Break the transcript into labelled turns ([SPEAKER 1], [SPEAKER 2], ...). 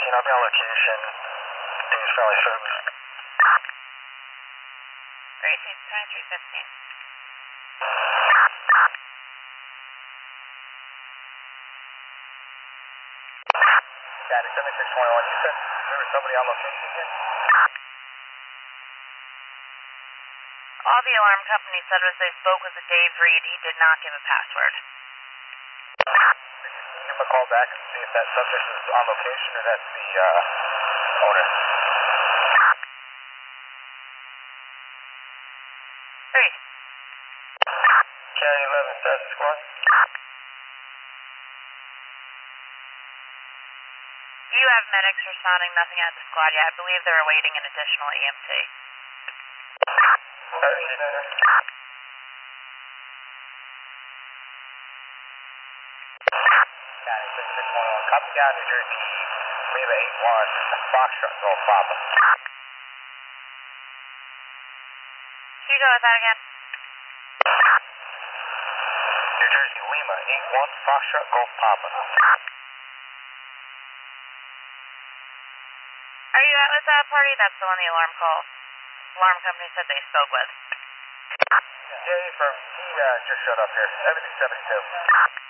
[SPEAKER 1] I'll be on location. Dave's Valley Service.
[SPEAKER 2] Great, Dave's 2315.
[SPEAKER 1] County 7621, you said there was somebody on location here?
[SPEAKER 2] All the alarm company said was they spoke with Dave Reed. He did not give a password.
[SPEAKER 1] Could you give him a call back and see if that subject is on location or that's the owner?
[SPEAKER 2] Reed.
[SPEAKER 1] County 11 South Squad.
[SPEAKER 2] You have medics responding, nothing out of the squad yet. I believe they're awaiting an additional EMT.
[SPEAKER 1] County 7621, copy down New Jersey, Lima 81, Foxtrot, Golf Papa.
[SPEAKER 2] Can you go with that again?
[SPEAKER 1] New Jersey, Lima 81, Foxtrot, Golf Papa.
[SPEAKER 2] Are you at that party? That's the one the alarm company said they spoke with.
[SPEAKER 1] Yeah, he just showed up here. Everything's 72.